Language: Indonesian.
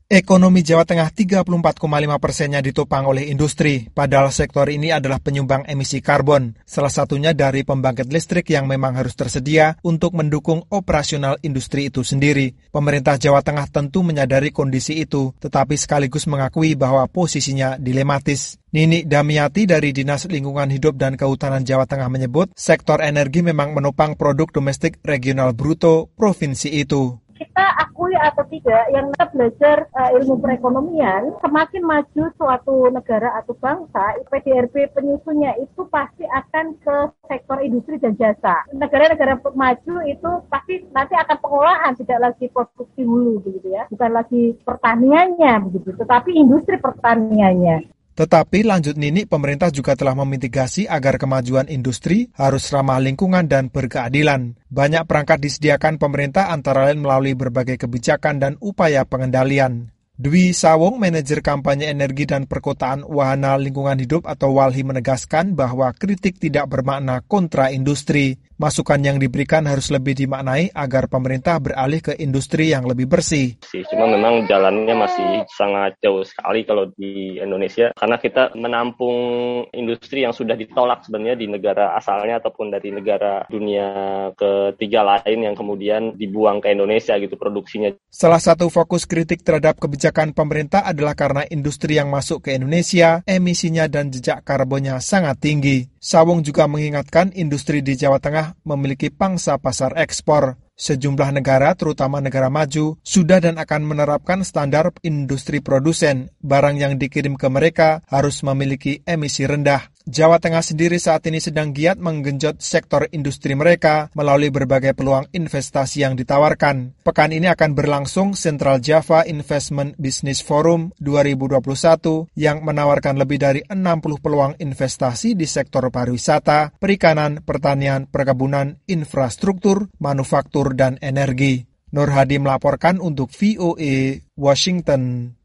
Ekonomi Jawa Tengah 34,5%-nya ditopang oleh industri, padahal sektor ini adalah penyumbang emisi karbon, salah satunya dari pembangkit listrik yang memang harus tersedia untuk mendukung operasional industri itu sendiri. Pemerintah Jawa Tengah tentu menyadari kondisi itu, tetapi sekaligus mengakui bahwa posisinya dilematis. Nini Damiati dari Dinas Lingkungan Hidup dan Kehutanan Jawa Tengah menyebut, sektor energi memang menopang produk domestik regional bruto provinsi itu. Kita akui atau tidak, yang kita belajar ilmu perekonomian, semakin maju suatu negara atau bangsa, PDRB penyusunnya itu pasti akan ke sektor industri dan jasa. Negara-negara maju itu pasti nanti akan pengolahan, tidak lagi produksi hulu, begitu ya, bukan lagi pertaniannya, begitu, tetapi industri pertaniannya. Tetapi lanjut Nini, pemerintah juga telah memitigasi agar kemajuan industri harus ramah lingkungan dan berkeadilan. Banyak perangkat disediakan pemerintah antara lain melalui berbagai kebijakan dan upaya pengendalian. Dwi Sawung, manajer kampanye energi dan perkotaan Wahana Lingkungan Hidup atau WALHI menegaskan bahwa kritik tidak bermakna kontra industri. Masukan yang diberikan harus lebih dimaknai agar pemerintah beralih ke industri yang lebih bersih. Cuma memang jalannya masih sangat jauh sekali kalau di Indonesia, karena kita menampung industri yang sudah ditolak sebenarnya di negara asalnya ataupun dari negara dunia ketiga lain yang kemudian dibuang ke Indonesia gitu produksinya. Salah satu fokus kritik terhadap kebijakan pemerintah adalah karena industri yang masuk ke Indonesia, emisinya dan jejak karbonnya sangat tinggi. Sawung juga mengingatkan industri di Jawa Tengah memiliki pangsa pasar ekspor. Sejumlah negara, terutama negara maju, sudah dan akan menerapkan standar industri produsen. Barang yang dikirim ke mereka harus memiliki emisi rendah. Jawa Tengah sendiri saat ini sedang giat menggenjot sektor industri mereka melalui berbagai peluang investasi yang ditawarkan. Pekan ini akan berlangsung Central Java Investment Business Forum 2021 yang menawarkan lebih dari 60 peluang investasi di sektor pariwisata, perikanan, pertanian, perkebunan, infrastruktur, manufaktur, dan energi. Nur Hadi melaporkan untuk VOA Washington.